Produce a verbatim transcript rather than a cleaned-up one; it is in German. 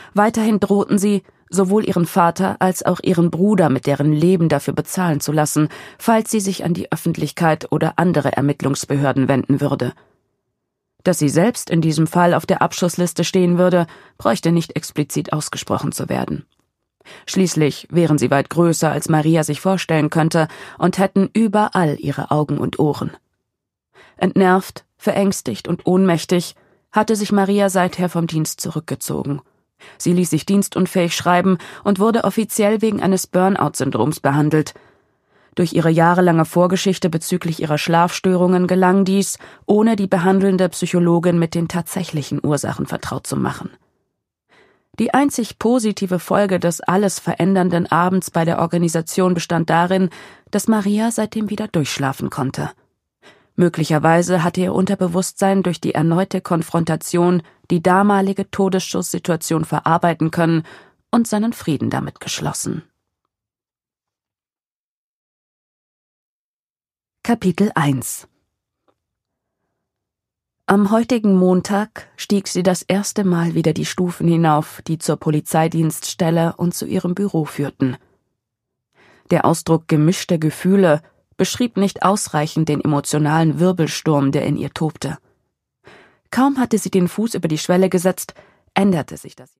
Weiterhin drohten sie, sowohl ihren Vater als auch ihren Bruder mit deren Leben dafür bezahlen zu lassen, falls sie sich an die Öffentlichkeit oder andere Ermittlungsbehörden wenden würde. Dass sie selbst in diesem Fall auf der Abschussliste stehen würde, bräuchte nicht explizit ausgesprochen zu werden. Schließlich wären sie weit größer, als Maria sich vorstellen könnte, und hätten überall ihre Augen und Ohren. Entnervt, verängstigt und ohnmächtig hatte sich Maria seither vom Dienst zurückgezogen. Sie ließ sich dienstunfähig schreiben und wurde offiziell wegen eines Burnout-Syndroms behandelt. Durch ihre jahrelange Vorgeschichte bezüglich ihrer Schlafstörungen gelang dies, ohne die behandelnde Psychologin mit den tatsächlichen Ursachen vertraut zu machen. Die einzig positive Folge des alles verändernden Abends bei der Organisation bestand darin, dass Maria seitdem wieder durchschlafen konnte. Möglicherweise hatte ihr Unterbewusstsein durch die erneute Konfrontation die damalige Todesschusssituation verarbeiten können und seinen Frieden damit geschlossen. Kapitel eins. Am heutigen Montag stieg sie das erste Mal wieder die Stufen hinauf, die zur Polizeidienststelle und zu ihrem Büro führten. Der Ausdruck gemischte Gefühle beschrieb nicht ausreichend den emotionalen Wirbelsturm, der in ihr tobte. Kaum hatte sie den Fuß über die Schwelle gesetzt, änderte sich das.